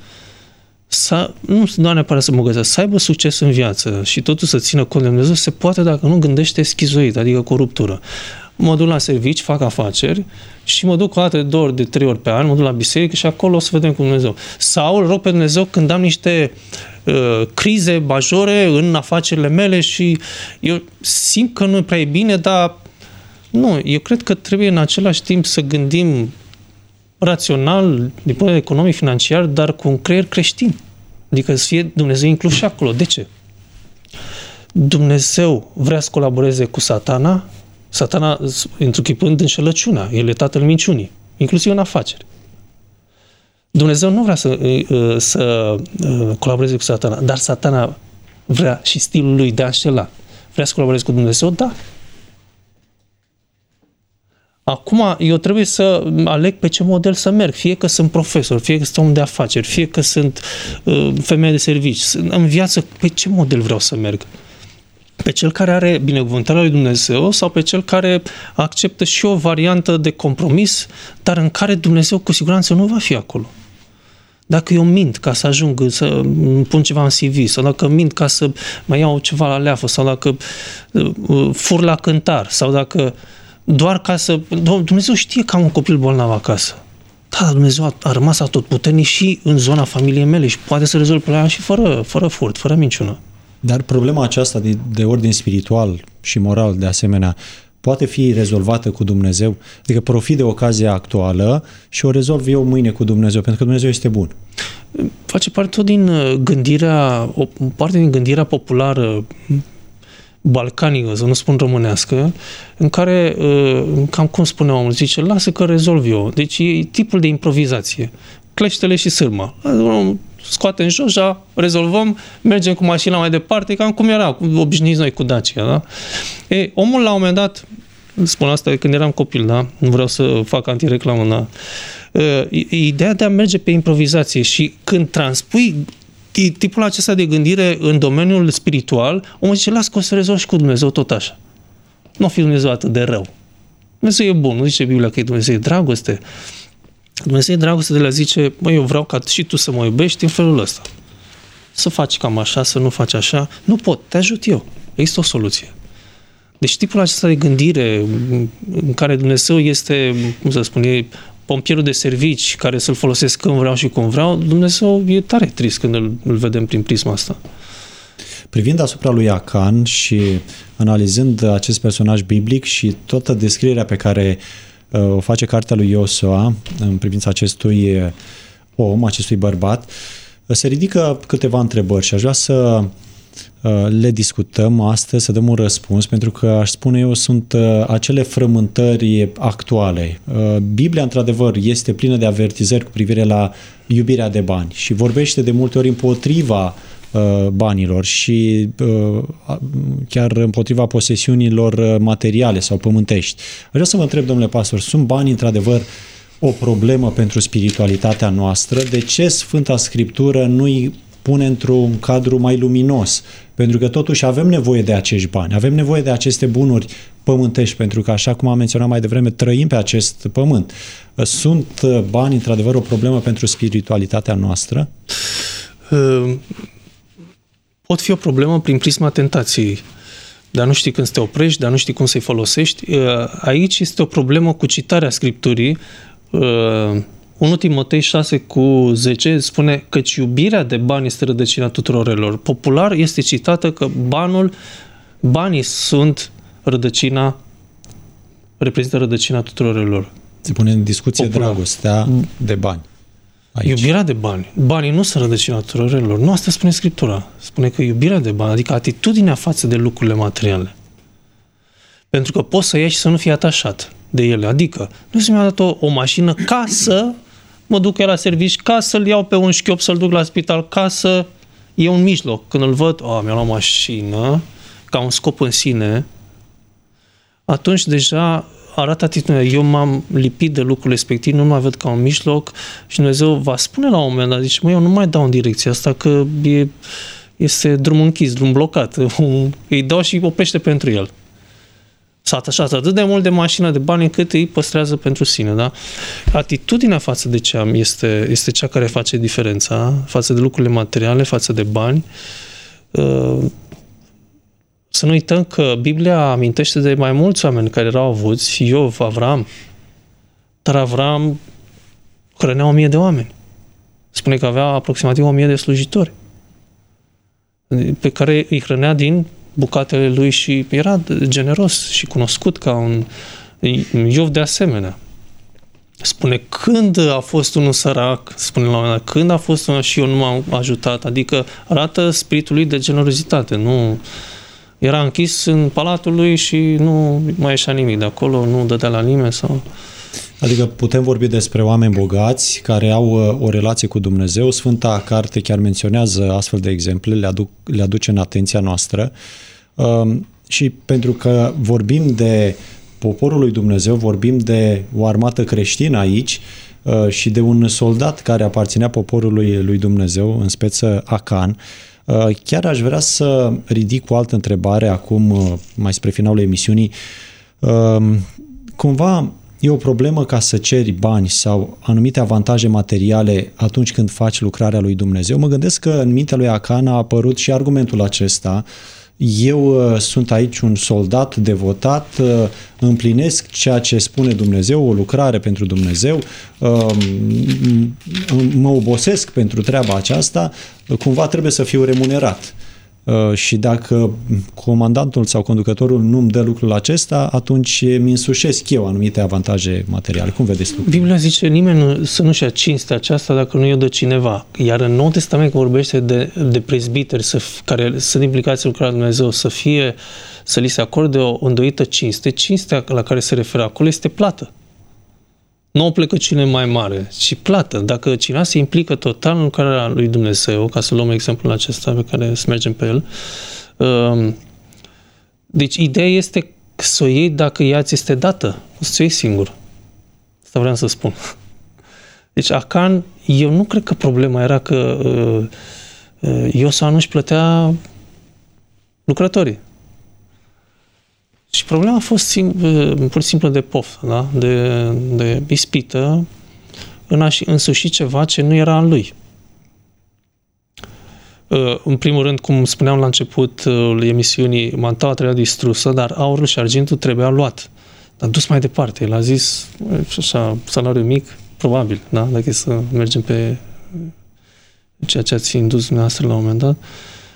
nu neapărat să bogățească, să aibă succes în viață și totul să țină cont de Dumnezeu, se poate dacă nu gândește schizoid, adică cu ruptură. Mă duc la servici, fac afaceri și mă duc o dată, de 2 ori, de 3 ori pe an, mă duc la biserică și acolo o să vedem cu Dumnezeu. Sau îl rog pe Dumnezeu când am niște crize majore în afacerile mele și eu simt că nu e prea bine, dar nu, eu cred că trebuie în același timp să gândim rațional, din punct de vedere economic, financiar, dar cu un creier creștin. Adică să fie Dumnezeu inclus și acolo. De ce? Dumnezeu vrea să colaboreze cu Satana, întruchipând înșelăciunea. El e tatăl minciunii, inclusiv în afaceri. Dumnezeu nu vrea să colaboreze cu Satana, dar Satana vrea și stilul lui de a înșela. Vrea să colaboreze cu Dumnezeu? Da. Acum, eu trebuie să aleg pe ce model să merg. Fie că sunt profesor, fie că sunt om de afaceri, fie că sunt femeie de servici. În viață, pe ce model vreau să merg? Pe cel care are binecuvântarea lui Dumnezeu sau pe cel care acceptă și o variantă de compromis, dar în care Dumnezeu cu siguranță nu va fi acolo. Dacă eu mint ca să ajung să pun ceva în CV sau dacă mint ca să mai iau ceva la leafă sau dacă fur la cântar sau dacă doar ca să... Dumnezeu știe că am un copil bolnav acasă. Da, dar Dumnezeu a rămas atotputernic și în zona familiei mele și poate să rezolve problema și fără furt, fără minciună. Dar problema aceasta de ordin spiritual și moral, de asemenea, poate fi rezolvată cu Dumnezeu? Adică profit de ocazia actuală și o rezolv eu mâine cu Dumnezeu, pentru că Dumnezeu este bun. Face parte tot din gândirea, o parte din gândirea populară balcanică, să nu spun românească, în care, cam cum spune omul, zice, lasă că rezolv eu. Deci e tipul de improvizație. Cleștele și sârma. Scoatem jos, rezolvăm, mergem cu mașina mai departe, cam cum era, obișnuiți noi cu Dacia, da? Omul la un moment dat, spun asta când eram copil, da? Nu vreau să fac antireclamă, da? Ideea de a merge pe improvizație și când transpui tipul acesta de gândire în domeniul spiritual, omul zice, las că o să rezolvi și cu Dumnezeu tot așa. Nu o fi Dumnezeu atât de rău. Dumnezeu e bun, nu zice Biblia că e Dumnezeu e dragoste. Dumnezeu e dragoste de la zice, eu vreau ca și tu să mă iubești în felul ăsta. Să faci cam așa, să nu faci așa. Nu pot, te ajut eu. Există o soluție. Deci tipul acesta de gândire în care Dumnezeu este, cum să spun, e pompierul de servici care să-l folosesc când vreau și cum vreau, Dumnezeu e tare trist când îl vedem prin prisma asta. Privind asupra lui Acan și analizând acest personaj biblic și toată descrierea pe care o face cartea lui Iosua în privința acestui om, acestui bărbat, se ridică câteva întrebări și aș vrea să le discutăm astăzi, să dăm un răspuns, pentru că, aș spune eu, sunt acele frământări actuale. Biblia, într-adevăr, este plină de avertizări cu privire la iubirea de bani și vorbește de multe ori împotriva banilor și chiar împotriva posesiunilor materiale sau pământești. Vreau să vă întreb, domnule pastor, sunt banii într-adevăr o problemă pentru spiritualitatea noastră? De ce Sfânta Scriptură nu-i pune într-un cadru mai luminos? Pentru că totuși avem nevoie de acești bani, avem nevoie de aceste bunuri pământești, pentru că, așa cum am menționat mai devreme, trăim pe acest pământ. Sunt bani într-adevăr o problemă pentru spiritualitatea noastră? Pot fi o problemă prin prisma tentației, dar nu știi când să te oprești, dar nu știi cum să-i folosești. Aici este o problemă cu citarea Scripturii. 1 Timotei 6:10 spune că iubirea de bani este rădăcina tuturor relor. Popular este citată că banii sunt reprezintă rădăcina tuturor relor. Se pune în discuție popular dragostea de bani. Aici. Iubirea de bani. Banii nu sunt rădăcina tuturor relor. Nu asta spune Scriptura. Spune că iubirea de bani, adică atitudinea față de lucrurile materiale. Pentru că poți să iei și să nu fii atașat de ele. Adică, nu se mi-a dat o mașină ca să mă duc eu la servici, ca să-l iau pe un șchiop, să-l duc la spital, ca să e un mijloc. Când îl văd, mi-a luat mașină, ca un scop în sine, atunci deja arată atitudinea. Eu m-am lipit de lucrul respectiv, nu mai văd ca un mijloc și Dumnezeu va spune la un moment dat, zice, eu nu mai dau în direcția asta, că este drum închis, drum blocat. Îi dau și oprește pentru el. S-a atașat atât de mult de mașină, de bani, încât îi păstrează pentru sine. Da? Atitudinea față de ce am este cea care face diferența, față de lucrurile materiale, față de bani. Să nu uităm că Biblia amintește de mai mulți oameni care erau avuți, Iov, Avram, dar Avram hrănea 1000 de oameni. Spune că avea aproximativ 1000 de slujitori pe care îi hrănea din bucatele lui și era generos și cunoscut ca un Iov de asemenea. Spune, când a fost unul sărac, spune la un moment dat, când a fost unul și eu nu m-am ajutat, adică arată spiritul lui de generozitate, nu era închis în palatul lui și nu mai ieșea nimic de acolo, nu dădea la nimeni sau... Adică putem vorbi despre oameni bogați care au o relație cu Dumnezeu. Sfânta Carte chiar menționează astfel de exemple, le aduce în atenția noastră. Și pentru că vorbim de poporul lui Dumnezeu, vorbim de o armată creștină aici și de un soldat care aparținea poporului lui Dumnezeu, în speță Acan, chiar aș vrea să ridic o altă întrebare acum, mai spre finalul emisiunii. Cumva e o problemă ca să ceri bani sau anumite avantaje materiale atunci când faci lucrarea lui Dumnezeu? Mă gândesc că în mintea lui Acan a apărut și argumentul acesta. Eu sunt aici un soldat devotat, împlinesc ceea ce spune Dumnezeu, o lucrare pentru Dumnezeu, mă obosesc pentru treaba aceasta, cumva trebuie să fiu remunerat. și dacă comandantul sau conducătorul nu îmi dă lucrul acesta, atunci mi însușesc eu anumite avantaje materiale. Cum vedeți lucrurile? Biblia zice nimeni să nu-și ia cinstea aceasta dacă nu i-o dă cineva. Iar în Noul Testament vorbește de prezbiteri care sunt implicați în lucrarea lui Dumnezeu, să li se acorde o îndoită cinste. Cinstea la care se referă acolo este plată. Nu o plecăciune mai mare, ci plată. Dacă cineva se implică total în lucrarea lui Dumnezeu, ca să luăm exemplul acesta pe care să mergem pe el, deci ideea este să o iei dacă ea ți este dată, o să o iei singur. Asta vreau să spun. Deci Acan, eu nu cred că problema era că Iosua nu-și plătea lucrătorii. Și problema a fost pur și simplu de poftă, da? de ispită în a-și însuși ceva ce nu era al lui. În primul rând, cum spuneam la început emisiunii, mantaua trebuia distrusă, dar aurul și argintul trebuia luat. Dar dus mai departe. El a zis, așa, salariu mic, probabil, da? Dacă e să mergem pe ceea ce ați indus dumneavoastră la un moment dat.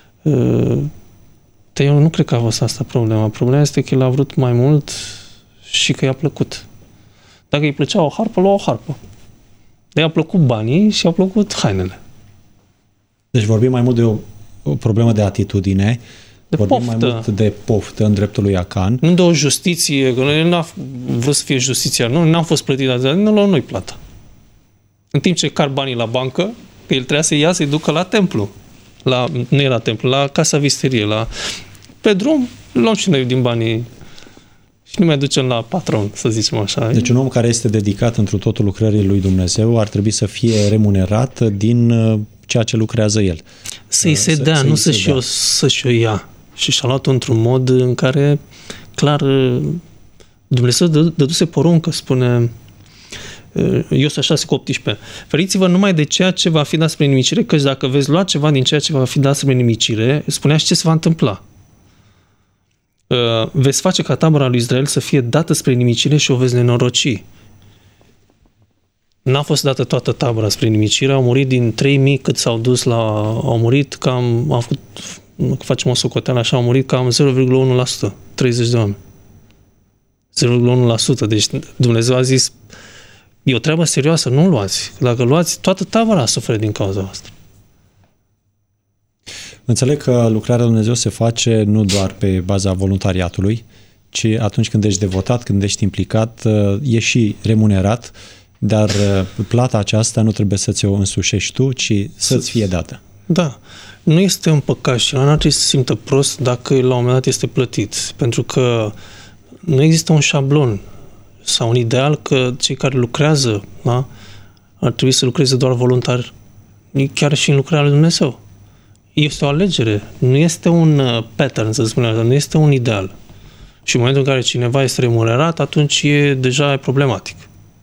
Dar eu nu cred că a fost asta problema. Problema este că el a vrut mai mult și că i-a plăcut. Dacă îi plăcea o harpă, lua o harpă. Dar i-a plăcut banii și i-au plăcut hainele. Deci vorbim mai mult de o problemă de atitudine, vorbim poftă. mai mult de poftă în dreptul lui Acan. Nu de o justiție, că el n-a vrut să fie justiția, n-a fost plătit, dar nu luăm noi plata. În timp ce car banii la bancă, că el trebuia să ia, să-i ducă la templu. Nu era templu, la casa visterie. Pe drum, luăm și noi din banii și nu mai ducem la patron, să zicem așa. Deci un om care este dedicat întru totul lucrării lui Dumnezeu ar trebui să fie remunerat din ceea ce lucrează el. Să-i se dea, nu să-și o ia. Și și-a luat într-un mod în care, clar, Dumnezeu dăduse poruncă, spune Iosua 6:18. Feriți-vă numai de ceea ce va fi dat spre nimicire, căci dacă veți lua ceva din ceea ce va fi dat spre nimicire, spunea și ce se va întâmpla. Veți face ca tabăra lui Israel să fie dată spre nimicire și o veți nenoroci. N-a fost dată toată tabăra spre nimicire, au murit din 3.000 cât s-au dus au murit cam, facem o socoteală așa, au murit cam 0,1%, 30 de oameni. 0,1%, deci Dumnezeu a zis, e o treabă serioasă, nu luați. Dacă luați, toată tabăra suferă din cauza voastră. Înțeleg că lucrarea lui Dumnezeu se face nu doar pe baza voluntariatului, ci atunci când ești devotat, când ești implicat, e și remunerat, dar plata aceasta nu trebuie să ți-o însușești tu, ci să-ți fie dată. Da. Nu este un păcat și nu ar trebui să se simtă prost dacă la un moment dat este plătit. Pentru că nu există un șablon sau un ideal că cei care lucrează, da, ar trebui să lucreze doar voluntar, chiar și în lucrarea lui Dumnezeu. Este o alegere, nu este un pattern, să spunem așa, nu este un ideal. Și în momentul în care cineva este remunerat, atunci deja e problematic.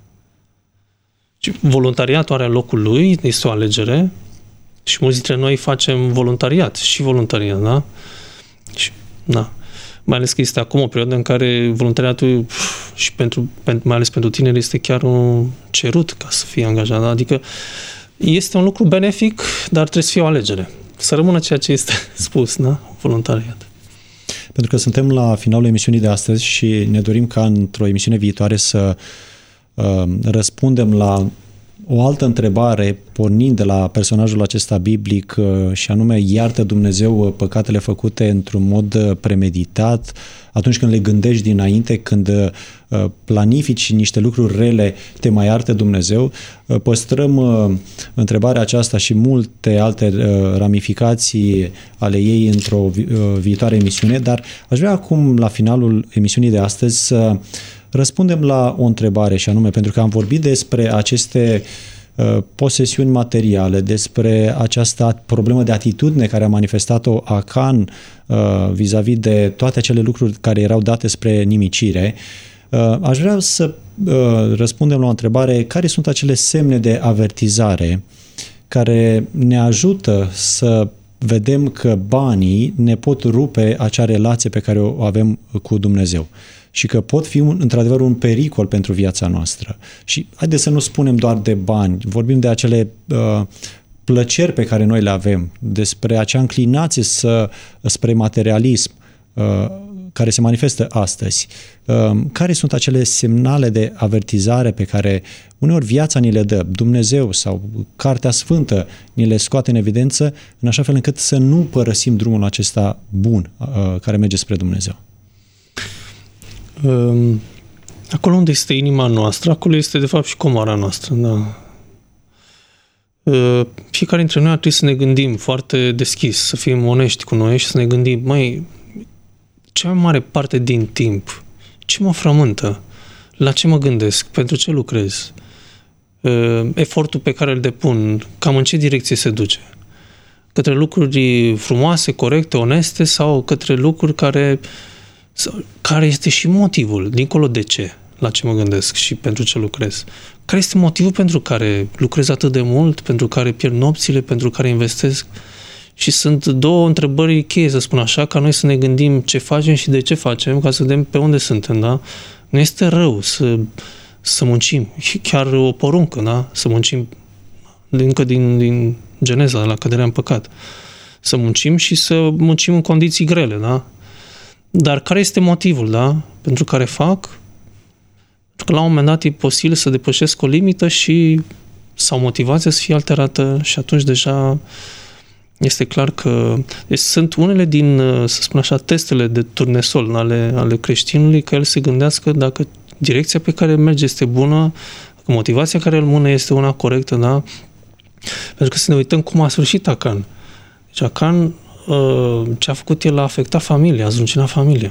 Și voluntariatul are locul lui, este o alegere și mulți dintre noi facem voluntariat, da? Și, da. Mai ales că este acum o perioadă în care voluntariatul și mai ales pentru tineri este chiar un cerut ca să fie angajat. Da? Adică este un lucru benefic, dar trebuie să fie o alegere. Să rămână ceea ce este spus, da? Voluntariat. Pentru că suntem la finalul emisiunii de astăzi și ne dorim ca într-o emisiune viitoare să răspundem la o altă întrebare, pornind de la personajul acesta biblic, și anume, iartă Dumnezeu păcatele făcute într-un mod premeditat, atunci când le gândești dinainte, când planifici niște lucruri rele, te mai iartă Dumnezeu? Păstrăm întrebarea aceasta și multe alte ramificații ale ei într-o viitoare emisiune, dar aș vrea acum, la finalul emisiunii de astăzi, să răspundem la o întrebare, și anume, pentru că am vorbit despre aceste posesiuni materiale, despre această problemă de atitudine care a manifestat-o Acan vis-a-vis de toate acele lucruri care erau date spre nimicire. Aș vrea să răspundem la o întrebare: care sunt acele semne de avertizare care ne ajută să vedem că banii ne pot rupe acea relație pe care o avem cu Dumnezeu și că pot fi într-adevăr un pericol pentru viața noastră? Și haideți să nu spunem doar de bani, vorbim de acele plăceri pe care noi le avem, despre acea înclinație spre materialism care se manifestă astăzi. Care sunt acele semnale de avertizare pe care uneori viața ni le dă, Dumnezeu sau Cartea Sfântă ni le scoate în evidență, în așa fel încât să nu părăsim drumul acesta bun care merge spre Dumnezeu? Acolo unde este inima noastră, acolo este de fapt și comoara noastră. Da. Fiecare dintre noi ar trebui să ne gândim foarte deschis, să fim onești cu noi și să ne gândim, cea mai mare parte din timp, ce mă frământă? La ce mă gândesc? Pentru ce lucrez? Efortul pe care îl depun, cam în ce direcție se duce? Către lucruri frumoase, corecte, oneste sau către lucruri care este și motivul, dincolo de ce? La ce mă gândesc și pentru ce lucrez? Care este motivul pentru care lucrez atât de mult, pentru care pierd nopțile, pentru care investesc? Și sunt două întrebări cheie, să spun așa, ca noi să ne gândim ce facem și de ce facem, ca să vedem pe unde suntem, da? Nu este rău să muncim, și chiar o poruncă, da? Să muncim încă din Geneza, la căderea în păcat. Să muncim și să muncim în condiții grele, da? Dar care este motivul, da? Pentru care fac? Pentru că la un moment dat e posibil să depășesc o limită sau motivația să fie alterată și atunci deja este clar că sunt unele din, să spun așa, testele de turnesol ale creștinului, că el se gândească dacă direcția pe care merge este bună, dacă motivația care îl mână este una corectă, da? Pentru că să ne uităm cum a sfârșit Acan. Deci Acan, ce a făcut el, a afectat familia, a zruncinat familia.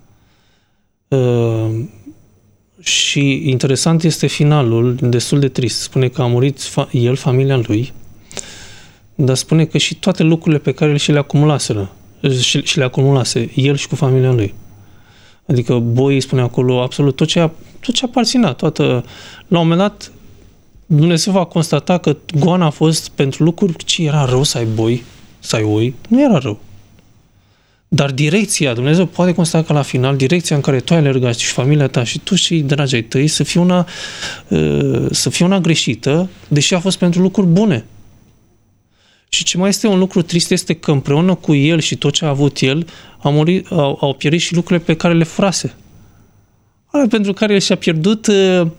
Și interesant este finalul, destul de trist. Spune că a murit el, familia lui, dar spune că și toate lucrurile pe care el și le acumulase, el și cu familia lui. Adică boii, spune acolo, absolut tot ce aparținea, toată. La un moment dat, Dumnezeu va constata că goana a fost pentru lucruri, ce era rău să ai boi, să ai oi, nu era rău. Dar direcția, Dumnezeu poate constata că la final, direcția în care tu ai alergat și familia ta și tu și dragii tăi să fie una greșită, deși a fost pentru lucruri bune. Și ce mai este un lucru trist este că împreună cu el și tot ce a avut el, au pierit și lucrurile pe care le furase. Pentru care el și-a pierdut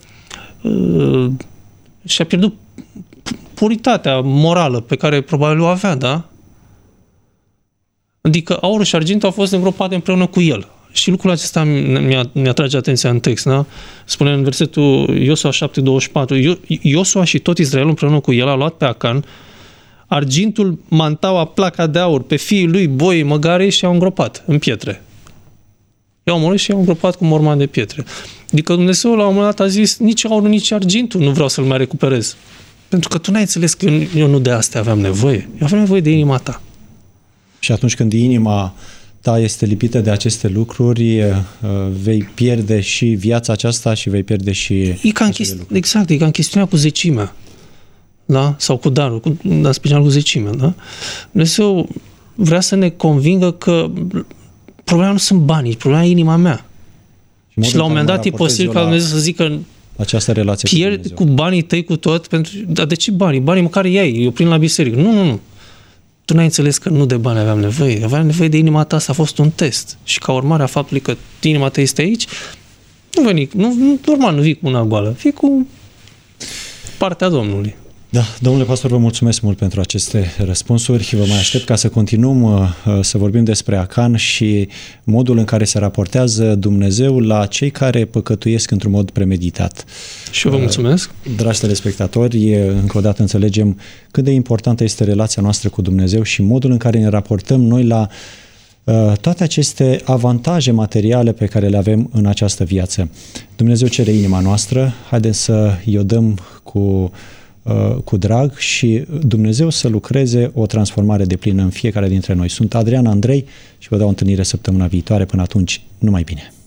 puritatea morală pe care probabil o avea, da? Adică aurul și argintul au fost îngropate împreună cu el. Și lucrul acesta mi-a trage atenția în text, da? Spune în versetul Iosua 7:24, Iosua și tot Israelul împreună cu el a luat pe Acan argintul, mantaua, placa de aur, pe fiii lui, boi, măgare și i-au îngropat în pietre. I-au omorât și i-au îngropat cu morman de pietre. Adică Dumnezeu la un moment dat a zis, nici aurul, nici argintul nu vreau să-l mai recuperez. Pentru că tu n-ai înțeles că eu nu de astea aveam nevoie. Eu aveam nevoie de inima ta. Și atunci când inima ta este lipită de aceste lucruri, vei pierde și viața aceasta și vei pierde și exact, e ca în chestiunea cu zecimea. Da? Sau cu darul, dar special cu zecimea. Da? Dumnezeu vrea să ne convingă că problema nu sunt banii, problema e inima mea. Și la un moment dat e posibil ca Dumnezeu să zică această relație pierd cu banii tăi cu tot, dar de ce banii? Banii măcar iei, eu prind la biserică. Nu. Tu n-ai înțeles că nu de bani aveam nevoie. Aveam nevoie de inima ta, asta a fost un test. Și ca urmare a faptului că inima ta este aici, normal nu vii cu una goală, vii cu partea Domnului. Da, domnule pastor, vă mulțumesc mult pentru aceste răspunsuri. Vă mai aștept ca să continuăm să vorbim despre Acan și modul în care se raportează Dumnezeu la cei care păcătuiesc într-un mod premeditat. Și eu vă mulțumesc. Dragi telespectatori, încă o dată înțelegem cât de importantă este relația noastră cu Dumnezeu și modul în care ne raportăm noi la toate aceste avantaje materiale pe care le avem în această viață. Dumnezeu cere inima noastră, haideți să i-o dăm cu drag și Dumnezeu să lucreze o transformare deplină în fiecare dintre noi. Sunt Adrian Andrei și vă dau o întâlnire săptămâna viitoare. Până atunci, numai bine!